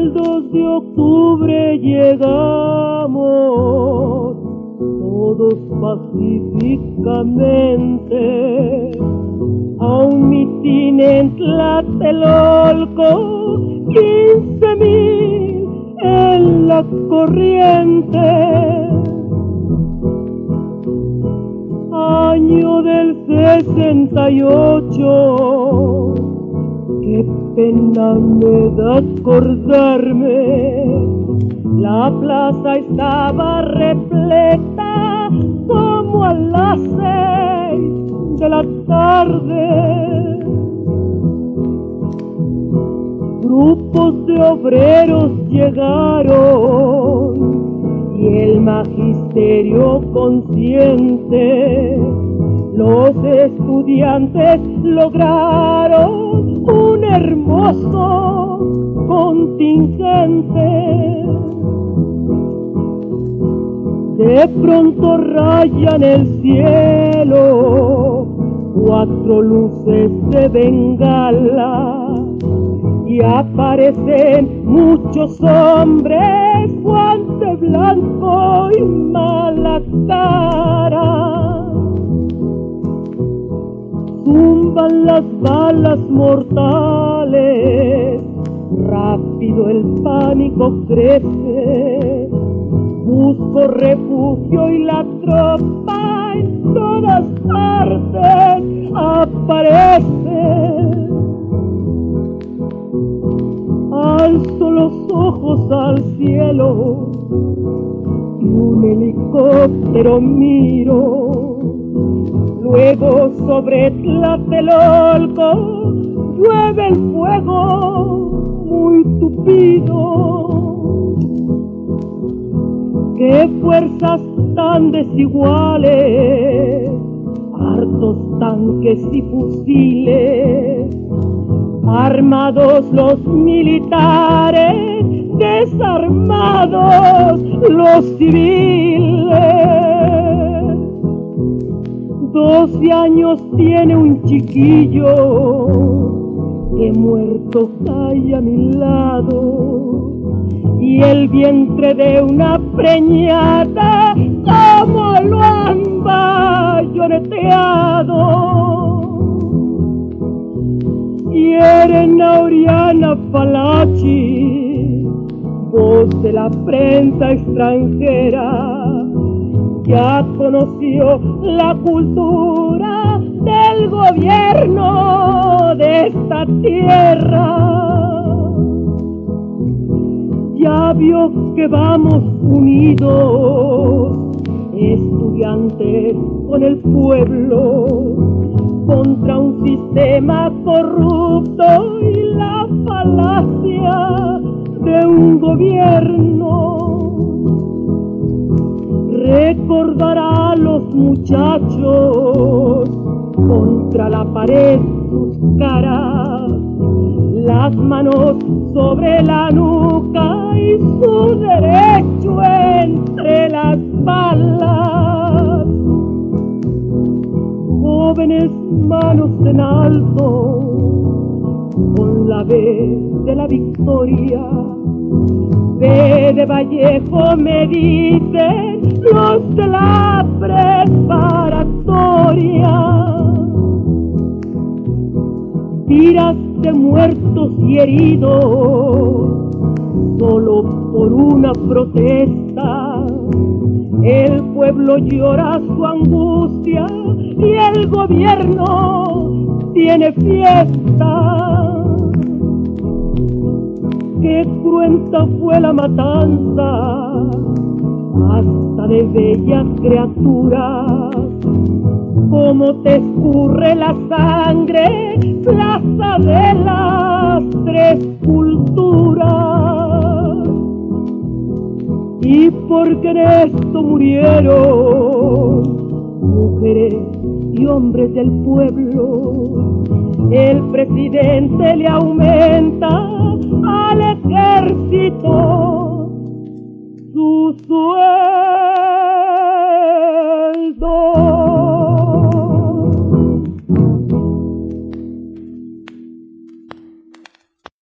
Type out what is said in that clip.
al 2 de octubre llegamos, todos pacíficamente, a un mitin en Tlatelolco, 15,000 en la corriente. Año del 68, qué pena me da acordarme, la plaza estaba repleta como a las 6 de la tarde. Grupos de obreros llegaron y el magisterio consciente, los estudiantes lograron un hermoso contingente. De pronto rayan el cielo 4 luces de bengala y aparecen muchos hombres, guante blanco y mala cara. Zumban las balas mortales, rápido el pánico crece. Busco refugio y la tropa en todas partes aparece. Alzo los ojos al cielo y un helicóptero miro. Luego sobre Tlatelolco llueve el fuego muy tupido. Qué fuerzas tan desiguales, hartos tanques y fusiles, armados los militares, desarmados los civiles. 12 años tiene un chiquillo que muerto cae a mi lado, y el vientre de una preñada como lo han bayoneteado. Hieren a Oriana Fallaci, voz de la prensa extranjera, ya conoció la cultura del gobierno de esta tierra. Ya vio que vamos unidos, estudiantes con el pueblo, contra un sistema corrupto y la falacia de un gobierno. Recordará a los muchachos contra la pared sus caras, las manos sobre la nuca y su derecho entre las balas. Jóvenes, manos en alto, con la B de la victoria. B de Vallejo me dicen los de la preparatoria. Tiras de muertos y heridos, solo por una protesta. El pueblo llora su angustia y el gobierno tiene fiesta. Qué cruenta fue la matanza, hasta de bellas criaturas. Cómo te escurre la sangre, plaza de las 3 culturas. Y porque en esto murieron mujeres y hombres del pueblo, el presidente le aumenta al ejército su sueldo.